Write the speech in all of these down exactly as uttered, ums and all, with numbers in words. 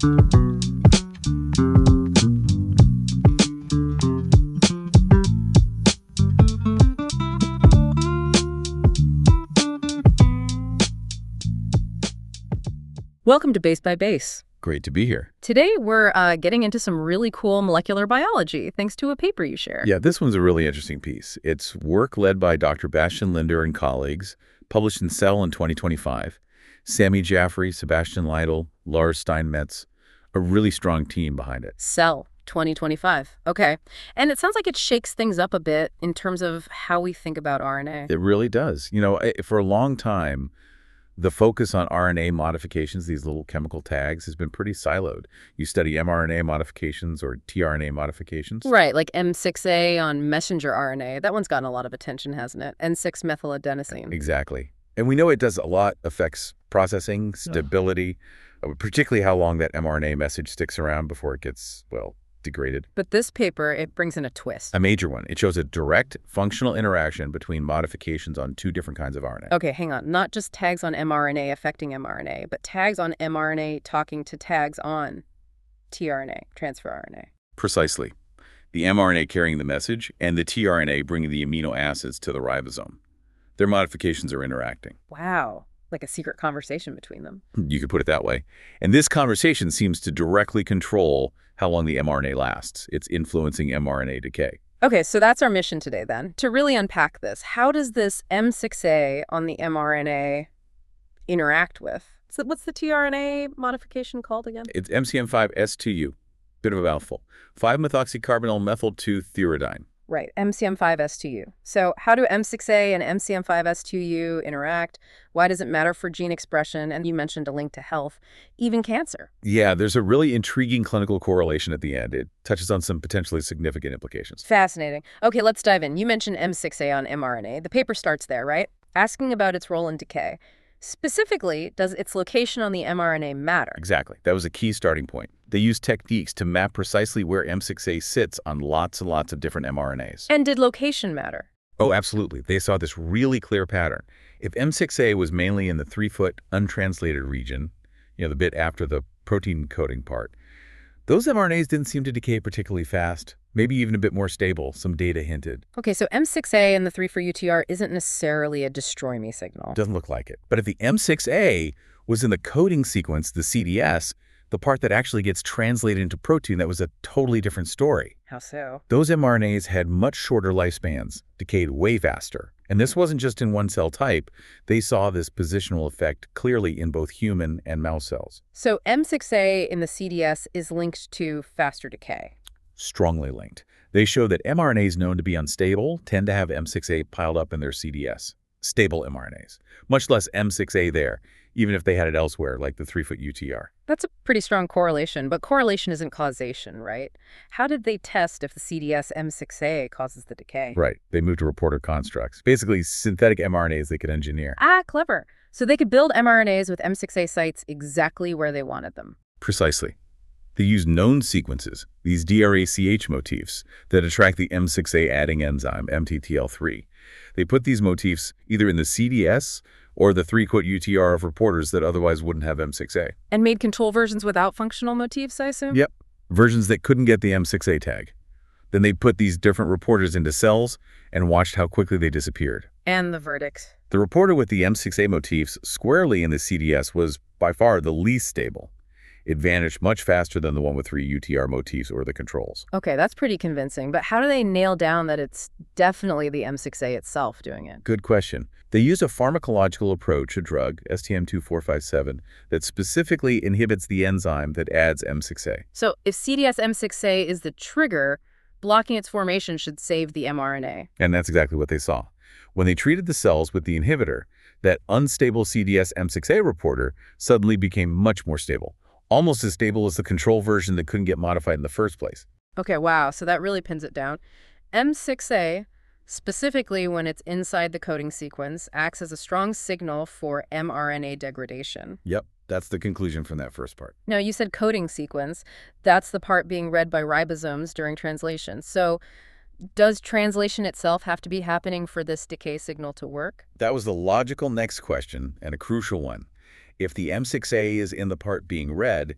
Welcome to Base by Base. Great to be here. Today, we're uh, getting into some really cool molecular biology, thanks to a paper you shared. Yeah, this one's a really interesting piece. It's work led by Doctor Bastian Linder and colleagues, published in Cell in twenty twenty-five. Sami Jaffrey, Sebastian Lytle, Lars Steinmetz, a really strong team behind it. Cell twenty twenty-five. Okay. And it sounds like it shakes things up a bit in terms of how we think about R N A. It really does. You know, for a long time, the focus on R N A modifications, these little chemical tags, has been pretty siloed. You study mRNA modifications or tRNA modifications. Right, like M six A on messenger R N A. That one's gotten a lot of attention, hasn't it? N six methyladenosine. Exactly. And we know it does a lot, affects processing, stability, oh. particularly how long that mRNA message sticks around before it gets, well, degraded. But this paper, it brings in a twist. A major one. It shows a direct functional interaction between modifications on two different kinds of R N A. Okay, hang on. Not just tags on mRNA affecting mRNA, but tags on mRNA talking to tags on tRNA, transfer R N A. Precisely. The mRNA carrying the message and the tRNA bringing the amino acids to the ribosome. Their modifications are interacting. Wow. Like a secret conversation between them. You could put it that way. And this conversation seems to directly control how long the mRNA lasts. It's influencing mRNA decay. Okay, so that's our mission today then, to really unpack this. How does this M six A on the mRNA interact with? So what's the tRNA modification called again? It's M C M five S two U. Bit of a mouthful. five methoxycarbonyl methyl two thioridine. Right, M C M five S two U. So how do M six A and M C M five S two U interact? Why does it matter for gene expression? And you mentioned a link to health, even cancer. Yeah, there's a really intriguing clinical correlation at the end. It touches on some potentially significant implications. Fascinating. Okay, let's dive in. You mentioned M six A on mRNA. The paper starts there, right? Asking about its role in decay. Specifically, does its location on the mRNA matter? Exactly. That was a key starting point. They used techniques to map precisely where M six A sits on lots and lots of different mRNAs. And did location matter? Oh, absolutely. They saw this really clear pattern. If M six A was mainly in the three-foot untranslated region, you know, the bit after the protein coding part, those mRNAs didn't seem to decay particularly fast, maybe even a bit more stable, some data hinted. Okay, so M six A and the three four U T R isn't necessarily a destroy me signal. Doesn't look like it. But if the M six A was in the coding sequence, the C D S, the part that actually gets translated into protein, that was a totally different story. How so? Those mRNAs had much shorter lifespans, decayed way faster. And this wasn't just in one cell type. They saw this positional effect clearly in both human and mouse cells. So M six A in the C D S is linked to faster decay. Strongly linked. They show that mRNAs known to be unstable tend to have M six A piled up in their C D S. Stable mRNAs. Much less M six A there, even if they had it elsewhere, like the three foot U T R. That's a pretty strong correlation, but correlation isn't causation, right? How did they test if the C D S M six A causes the decay? Right. They moved to reporter constructs. Basically, synthetic mRNAs they could engineer. Ah, clever. So they could build mRNAs with M six A sites exactly where they wanted them. Precisely. They used known sequences, these D R A C H motifs, that attract the M six A adding enzyme, M T T L three. They put these motifs either in the C D S or the three-foot U T R of reporters that otherwise wouldn't have M six A. And made control versions without functional motifs, I assume? Yep. Versions that couldn't get the M six A tag. Then they put these different reporters into cells and watched how quickly they disappeared. And the verdict? The reporter with the M six A motifs squarely in the C D S was by far the least stable. It vanished much faster than the one with three U T R motifs or the controls. Okay, that's pretty convincing. But how do they nail down that it's definitely the M six A itself doing it? Good question. They use a pharmacological approach, a drug, S T M two four five seven, that specifically inhibits the enzyme that adds M six A. So if C D S M six A is the trigger, blocking its formation should save the mRNA. And that's exactly what they saw. When they treated the cells with the inhibitor, that unstable C D S M six A reporter suddenly became much more stable. Almost as stable as the control version that couldn't get modified in the first place. Okay, wow. So that really pins it down. M six A, specifically when it's inside the coding sequence, acts as a strong signal for mRNA degradation. Yep, that's the conclusion from that first part. Now, you said coding sequence. That's the part being read by ribosomes during translation. So does translation itself have to be happening for this decay signal to work? That was the logical next question, and a crucial one. If the M six A is in the part being read,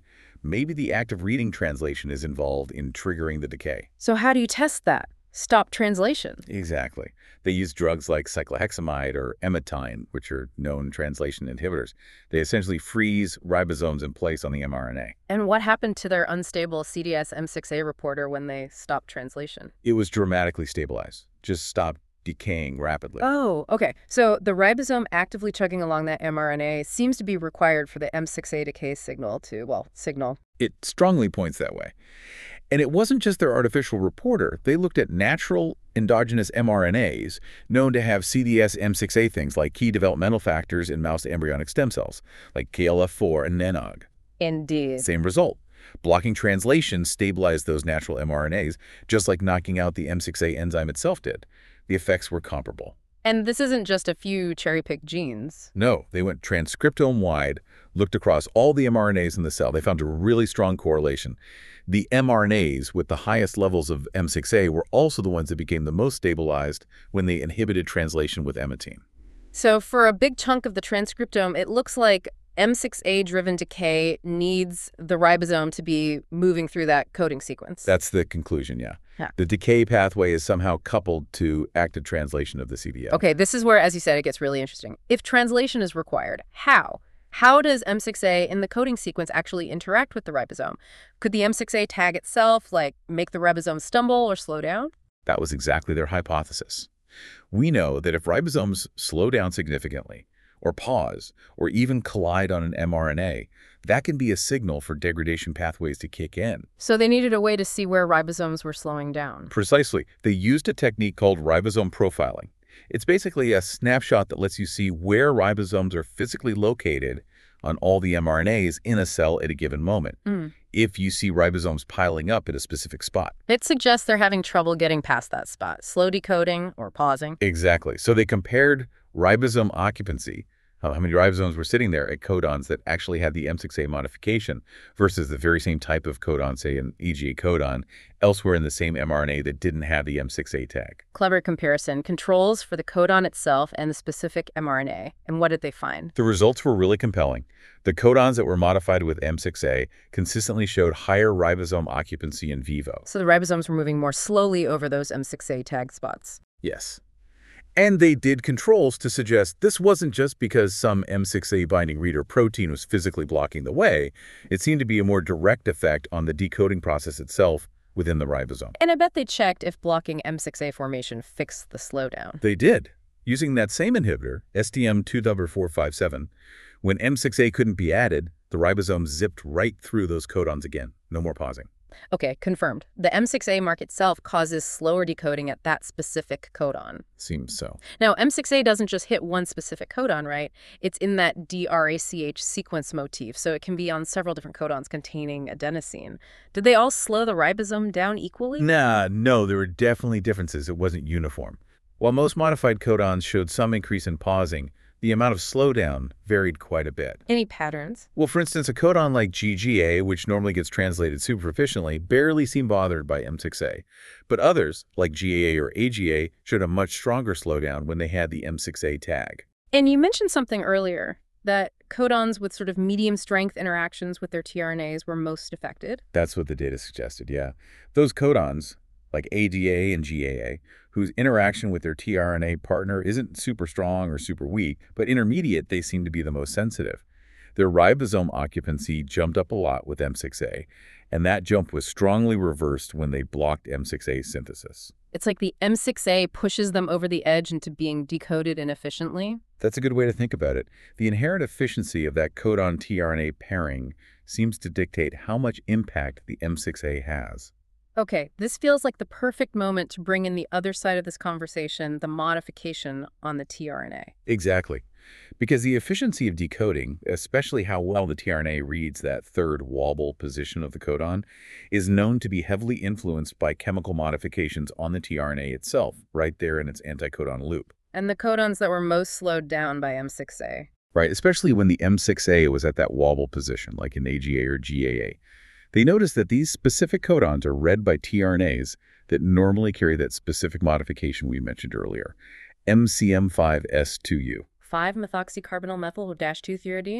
maybe the act of reading translation is involved in triggering the decay. So how do you test that? Stop translation? Exactly. They use drugs like cyclohexamide or emetine, which are known translation inhibitors. They essentially freeze ribosomes in place on the mRNA. And what happened to their unstable C D S M six A reporter when they stopped translation? It was dramatically stabilized, just stopped decaying rapidly. Oh, okay. So the ribosome actively chugging along that mRNA seems to be required for the M six A decay signal to, well, signal. It strongly points that way. And it wasn't just their artificial reporter. They looked at natural endogenous mRNAs known to have C D S M six A things like key developmental factors in mouse embryonic stem cells, like K L F four and N O G. Indeed. Same result. Blocking translation stabilized those natural mRNAs, just like knocking out the M six A enzyme itself did. The effects were comparable. And this isn't just a few cherry-picked genes. No, they went transcriptome-wide, looked across all the mRNAs in the cell. They found a really strong correlation. The mRNAs with the highest levels of M six A were also the ones that became the most stabilized when they inhibited translation with emetine. So for a big chunk of the transcriptome, it looks like M six A-driven decay needs the ribosome to be moving through that coding sequence. That's the conclusion, yeah. Yeah. The decay pathway is somehow coupled to active translation of the C D L. Okay, this is where, as you said, it gets really interesting. If translation is required, how? How does M six A in the coding sequence actually interact with the ribosome? Could the M six A tag itself, like, make the ribosome stumble or slow down? That was exactly their hypothesis. We know that if ribosomes slow down significantly, or pause, or even collide on an mRNA, that can be a signal for degradation pathways to kick in. So they needed a way to see where ribosomes were slowing down. Precisely. They used a technique called ribosome profiling. It's basically a snapshot that lets you see where ribosomes are physically located on all the mRNAs in a cell at a given moment, Mm. if you see ribosomes piling up at a specific spot. It suggests they're having trouble getting past that spot, slow decoding or pausing. Exactly. So they compared ribosome occupancy, how many ribosomes were sitting there at codons that actually had the M six A modification versus the very same type of codon, say an E G A codon, elsewhere in the same mRNA that didn't have the M six A tag. Clever comparison. Controls for the codon itself and the specific mRNA. And what did they find? The results were really compelling. The codons that were modified with M six A consistently showed higher ribosome occupancy in vivo. So the ribosomes were moving more slowly over those M six A tag spots. Yes. And they did controls to suggest this wasn't just because some M six A binding reader protein was physically blocking the way. It seemed to be a more direct effect on the decoding process itself within the ribosome. And I bet they checked if blocking M six A formation fixed the slowdown. They did. Using that same inhibitor, S T M two four four five seven, when M six A couldn't be added, the ribosome zipped right through those codons again. No more pausing. Okay, confirmed. The M six A mark itself causes slower decoding at that specific codon. Seems so. Now, M six A doesn't just hit one specific codon, right? It's in that D R A C H sequence motif, so it can be on several different codons containing adenosine. Did they all slow the ribosome down equally? Nah, no, there were definitely differences. It wasn't uniform. While most modified codons showed some increase in pausing, the amount of slowdown varied quite a bit. Any patterns? Well, for instance, a codon like G G A, which normally gets translated superficiently, barely seemed bothered by M six A. But others, like G A A or A G A, showed a much stronger slowdown when they had the M six A tag. And you mentioned something earlier, that codons with sort of medium-strength interactions with their tRNAs were most affected. That's what the data suggested, yeah. Those codons, like A D A and G A A, whose interaction with their tRNA partner isn't super strong or super weak, but intermediate, they seem to be the most sensitive. Their ribosome occupancy jumped up a lot with M six A, and that jump was strongly reversed when they blocked M six A synthesis. It's like the M six A pushes them over the edge into being decoded inefficiently. That's a good way to think about it. The inherent efficiency of that codon tRNA pairing seems to dictate how much impact the M six A has. Okay, this feels like the perfect moment to bring in the other side of this conversation, the modification on the tRNA. Exactly. Because the efficiency of decoding, especially how well the tRNA reads that third wobble position of the codon, is known to be heavily influenced by chemical modifications on the tRNA itself, right there in its anticodon loop. And the codons that were most slowed down by M six A. Right, especially when the M six A was at that wobble position, like in A G A or G A A. They noticed that these specific codons are read by tRNAs that normally carry that specific modification we mentioned earlier, M C M five S two U. five methoxycarbonyl methyl two threonine?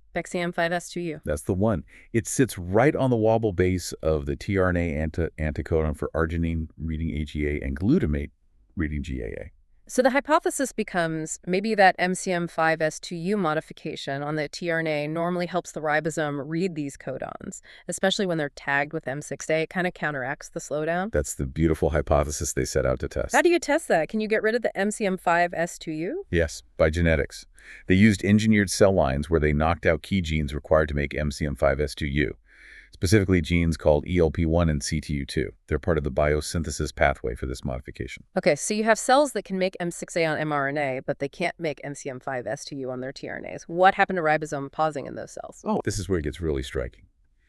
Bexiam five S two U. That's the one. It sits right on the wobble base of the tRNA anti anticodon for arginine reading A G A and glutamate reading G A A. So the hypothesis becomes maybe that M C M five S two U modification on the tRNA normally helps the ribosome read these codons, especially when they're tagged with M six A. It kind of counteracts the slowdown. That's the beautiful hypothesis they set out to test. How do you test that? Can you get rid of the M C M five S two U? Yes, by genetics. They used engineered cell lines where they knocked out key genes required to make M C M five S two U, specifically genes called E L P one and C T U two. They're part of the biosynthesis pathway for this modification. Okay, so you have cells that can make M six A on mRNA, but they can't make M C M five S two U on their tRNAs. What happened to ribosome pausing in those cells? Oh, this is where it gets really striking.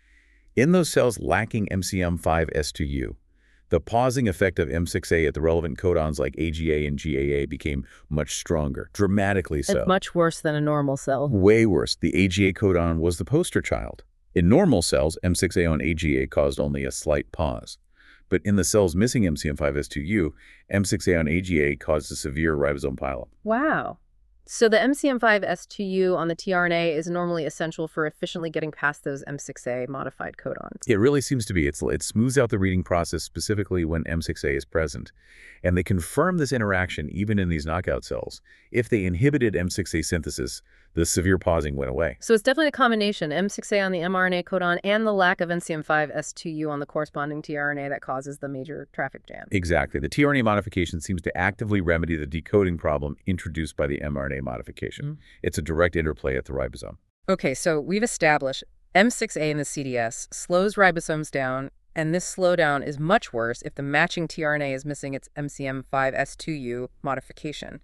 In those cells lacking M C M five S two U, the pausing effect of M six A at the relevant codons like A G A and G A A became much stronger, dramatically so. It's much worse than a normal cell. Way worse. The A G A codon was the poster child. In normal cells, M six A on A G A caused only a slight pause. But in the cells missing M C M five S two U, M six A on A G A caused a severe ribosome pileup. Wow. So the M C M five S two U on the tRNA is normally essential for efficiently getting past those M six A modified codons. It really seems to be. It's, it smooths out the reading process specifically when M six A is present. And they confirm this interaction even in these knockout cells. If they inhibited M six A synthesis, the severe pausing went away. So it's definitely a combination, M six A on the mRNA codon and the lack of M C M five S two U on the corresponding tRNA that causes the major traffic jam. Exactly. The tRNA modification seems to actively remedy the decoding problem introduced by the mRNA modification. Mm-hmm. It's a direct interplay at the ribosome. Okay, so we've established M six A in the C D S slows ribosomes down, and this slowdown is much worse if the matching tRNA is missing its M C M five S two U modification.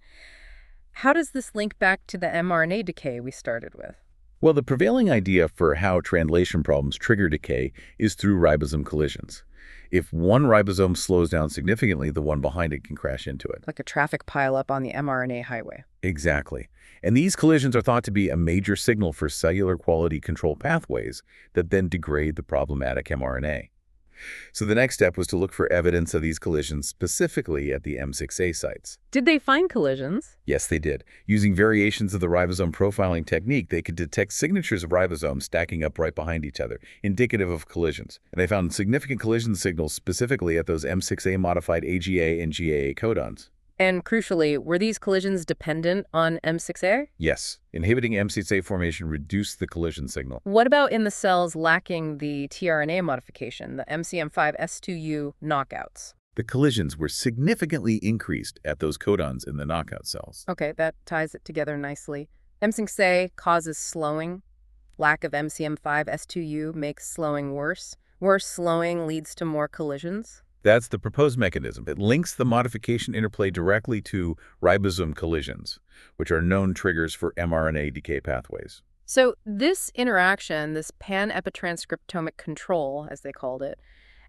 How does this link back to the mRNA decay we started with? Well, the prevailing idea for how translation problems trigger decay is through ribosome collisions. If one ribosome slows down significantly, the one behind it can crash into it. Like a traffic pileup on the mRNA highway. Exactly. And these collisions are thought to be a major signal for cellular quality control pathways that then degrade the problematic mRNA. So the next step was to look for evidence of these collisions specifically at the M six A sites. Did they find collisions? Yes, they did. Using variations of the ribosome profiling technique, they could detect signatures of ribosomes stacking up right behind each other, indicative of collisions. And they found significant collision signals specifically at those M six A modified A G A and G A A codons. And crucially, were these collisions dependent on M six A? Yes. Inhibiting M six A formation reduced the collision signal. What about in the cells lacking the tRNA modification, the M C M five S two U knockouts? The collisions were significantly increased at those codons in the knockout cells. Okay, that ties it together nicely. M six A causes slowing. Lack of M C M five S two U makes slowing worse. Worse slowing leads to more collisions. That's the proposed mechanism. It links the modification interplay directly to ribosome collisions, which are known triggers for mRNA decay pathways. So this interaction, this pan-epitranscriptomic control, as they called it,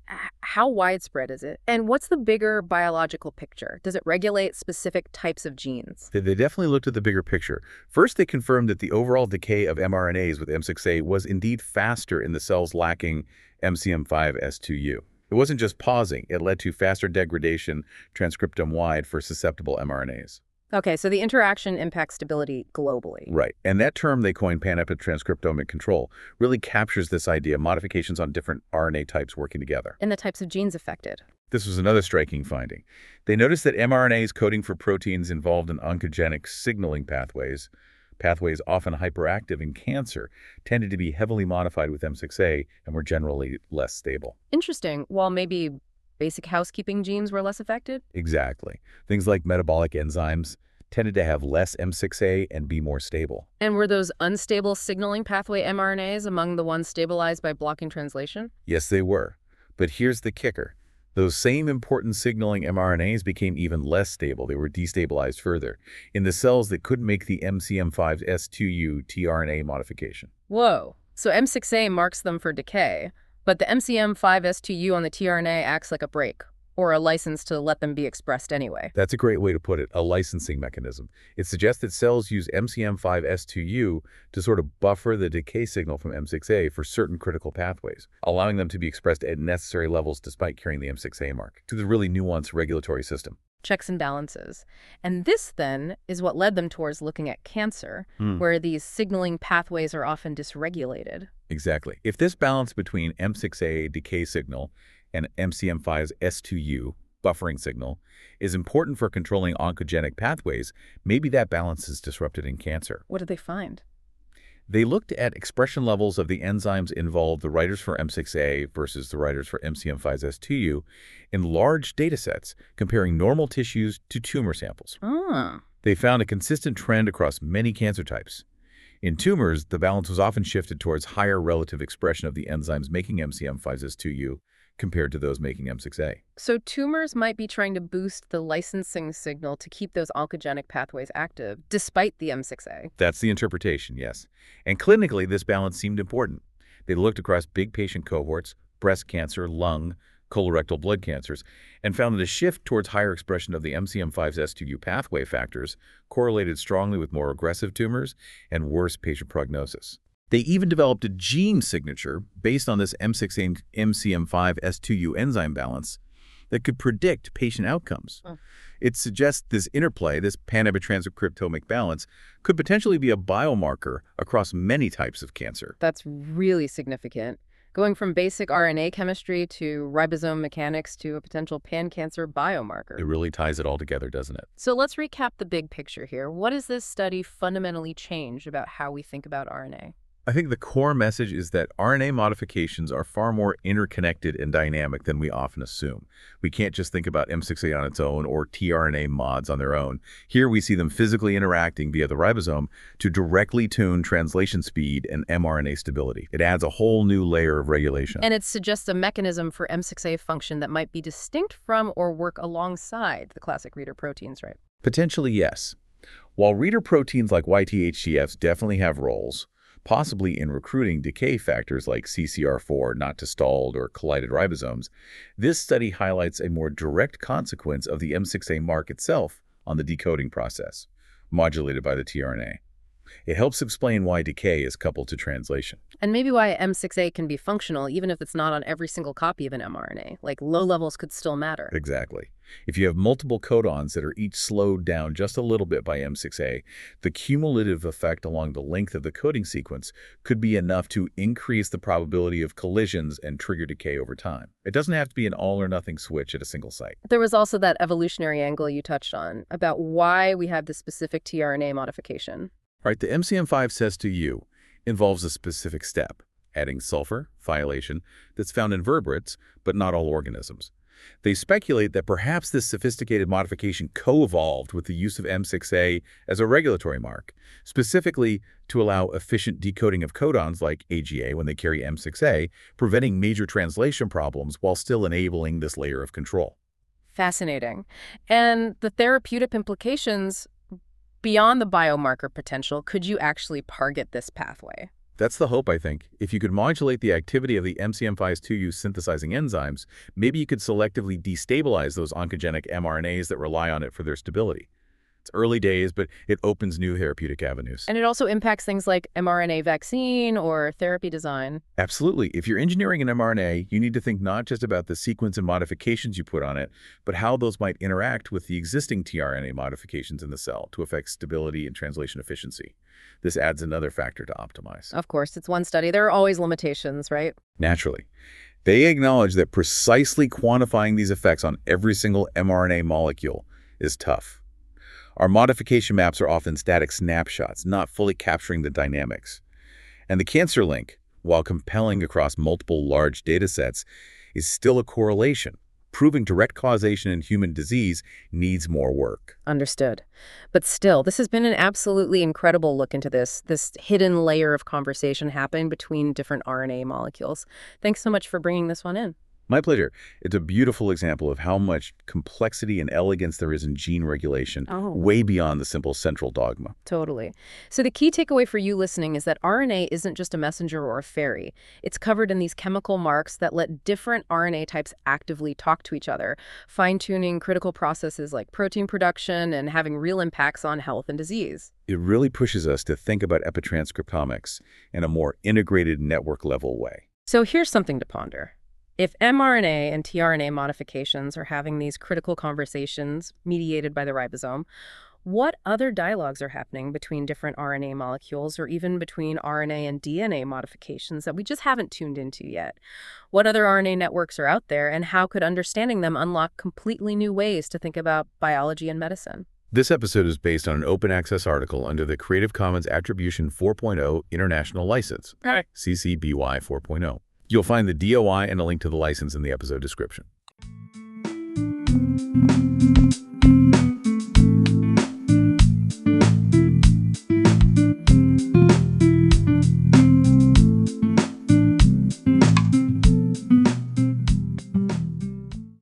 how widespread is it? And what's the bigger biological picture? Does it regulate specific types of genes? They definitely looked at the bigger picture. First, they confirmed that the overall decay of mRNAs with M six A was indeed faster in the cells lacking M C M five S two U. It wasn't just pausing. It led to faster degradation transcriptome-wide for susceptible mRNAs. Okay, so the interaction impacts stability globally. Right. And that term they coined pan-epitranscriptomic control really captures this idea of modifications on different R N A types working together. And the types of genes affected. This was another striking finding. They noticed that mRNAs coding for proteins involved in oncogenic signaling pathways, pathways often hyperactive in cancer, tended to be heavily modified with M six A and were generally less stable. Interesting. While maybe basic housekeeping genes were less affected? Exactly. Things like metabolic enzymes tended to have less M six A and be more stable. And were those unstable signaling pathway mRNAs among the ones stabilized by blocking translation? Yes, they were. But here's the kicker. Those same important signaling mRNAs became even less stable. They were destabilized further in the cells that couldn't make the M C M five S two U tRNA modification. Whoa. So M six A marks them for decay, but the M C M five S two U on the tRNA acts like a brake, or a license to let them be expressed anyway. That's a great way to put it, a licensing mechanism. It suggests that cells use M C M five S two U to sort of buffer the decay signal from M six A for certain critical pathways, allowing them to be expressed at necessary levels despite carrying the M six A mark. To the really nuanced regulatory system. checks and balances. And this, then, is what led them towards looking at cancer, Hmm. where these signaling pathways are often dysregulated. Exactly. If this balance between M six A decay signal and M C M five's S two U buffering signal is important for controlling oncogenic pathways, maybe that balance is disrupted in cancer. What did they find? They looked at expression levels of the enzymes involved, the writers for M six A versus the writers for M C M five's S two U, in large data sets, comparing normal tissues to tumor samples. Ah. They found a consistent trend across many cancer types. In tumors, the balance was often shifted towards higher relative expression of the enzymes making M C M five's S two U compared to those making M six A. So tumors might be trying to boost the licensing signal to keep those oncogenic pathways active, despite the M six A. That's the interpretation, yes. And clinically, this balance seemed important. They looked across big patient cohorts, breast cancer, lung, colorectal blood cancers, and found that a shift towards higher expression of the M C M five's S two U pathway factors correlated strongly with more aggressive tumors and worse patient prognosis. They even developed a gene signature based on this M six A M C M five S two U enzyme balance that could predict patient outcomes. Oh. It suggests this interplay, this pan-epitranscriptomic balance, could potentially be a biomarker across many types of cancer. That's really significant. Going from basic R N A chemistry to ribosome mechanics to a potential pan-cancer biomarker. It really ties it all together, doesn't it? So let's recap the big picture here. What does this study fundamentally change about how we think about R N A? I think the core message is that R N A modifications are far more interconnected and dynamic than we often assume. We can't just think about M six A on its own or tRNA mods on their own. Here we see them physically interacting via the ribosome to directly tune translation speed and mRNA stability. It adds a whole new layer of regulation. And it suggests a mechanism for M six A function that might be distinct from or work alongside the classic reader proteins, right? Potentially, yes. While reader proteins like Y T H C Fs definitely have roles, possibly in recruiting decay factors like C C R four, not to stalled or collided ribosomes, this study highlights a more direct consequence of the M six A mark itself on the decoding process, modulated by the tRNA. It helps explain why decay is coupled to translation. And maybe why M six A can be functional even if it's not on every single copy of an mRNA. Like, low levels could still matter. Exactly. If you have multiple codons that are each slowed down just a little bit by M six A, the cumulative effect along the length of the coding sequence could be enough to increase the probability of collisions and trigger decay over time. It doesn't have to be an all-or-nothing switch at a single site. There was also that evolutionary angle you touched on about why we have this specific tRNA modification. Right, the M C M five S two U involves a specific step, adding sulfur, thiolation, that's found in vertebrates, but not all organisms. They speculate that perhaps this sophisticated modification co-evolved with the use of M six A as a regulatory mark, specifically to allow efficient decoding of codons like A G A when they carry M six A, preventing major translation problems while still enabling this layer of control. Fascinating. And the therapeutic implications beyond the biomarker potential, could you actually target this pathway? That's the hope, I think. If you could modulate the activity of the M C M five S two U synthesizing enzymes, maybe you could selectively destabilize those oncogenic mRNAs that rely on it for their stability. It's early days, but it opens new therapeutic avenues. And it also impacts things like mRNA vaccine or therapy design. Absolutely. If you're engineering an mRNA, you need to think not just about the sequence and modifications you put on it, but how those might interact with the existing tRNA modifications in the cell to affect stability and translation efficiency. This adds another factor to optimize. Of course, it's one study. There are always limitations, right? Naturally. They acknowledge that precisely quantifying these effects on every single mRNA molecule is tough. Our modification maps are often static snapshots, not fully capturing the dynamics. And the cancer link, while compelling across multiple large data sets, is still a correlation. Proving direct causation in human disease needs more work. Understood. But still, this has been an absolutely incredible look into this, this hidden layer of conversation happening between different R N A molecules. Thanks so much for bringing this one in. My pleasure. It's a beautiful example of how much complexity and elegance there is in gene regulation, Oh. way beyond the simple central dogma. Totally. So the key takeaway for you listening is that R N A isn't just a messenger or a ferry. It's covered in these chemical marks that let different R N A types actively talk to each other, fine-tuning critical processes like protein production and having real impacts on health and disease. It really pushes us to think about epitranscriptomics in a more integrated network-level way. So here's something to ponder. If mRNA and tRNA modifications are having these critical conversations mediated by the ribosome, what other dialogues are happening between different R N A molecules or even between R N A and D N A modifications that we just haven't tuned into yet? What other R N A networks are out there, and how could understanding them unlock completely new ways to think about biology and medicine? This episode is based on an open access article under the Creative Commons Attribution four point oh International License, Right. C C B Y four point oh. You'll find the D O I and a link to the license in the episode description.